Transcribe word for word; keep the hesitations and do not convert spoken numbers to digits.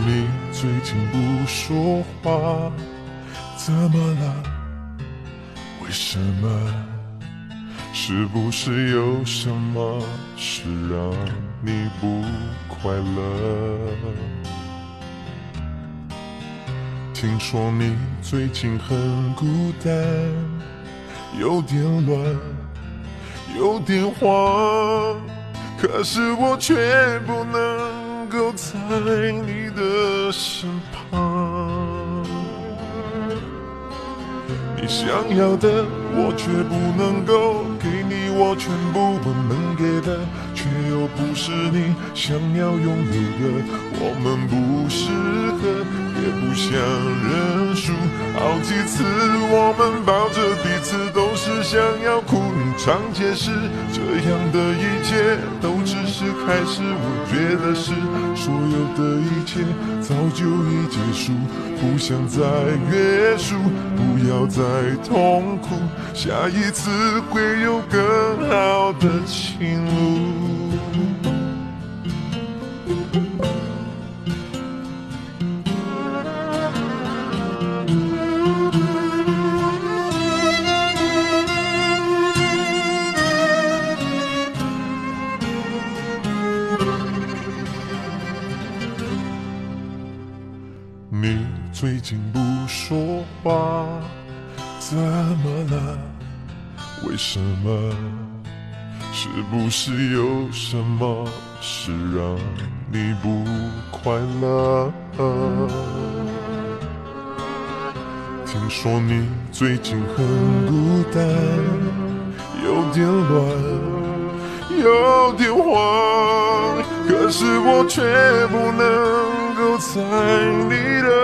你最近不说话，怎么了？为什么？是不是有什么事让你不快乐？听说你最近很孤单，有点乱，有点慌，可是我却不能够在你的身旁。你想要的我却不能够给你，我全部我能给的却又不是你想要拥有的。我们不适合，也不想认输，好几次我们抱着彼此都是想要哭。你常解释这样的一切都只是开始，我觉得是所有的一切早就已结束，不想再约束，不要再痛苦，下一次会有更好的情路。你最近不说话，怎么了？为什么？是不是有什么事让你不快乐？听说你最近很孤单，有点乱，有点慌，可是我却不能够在你的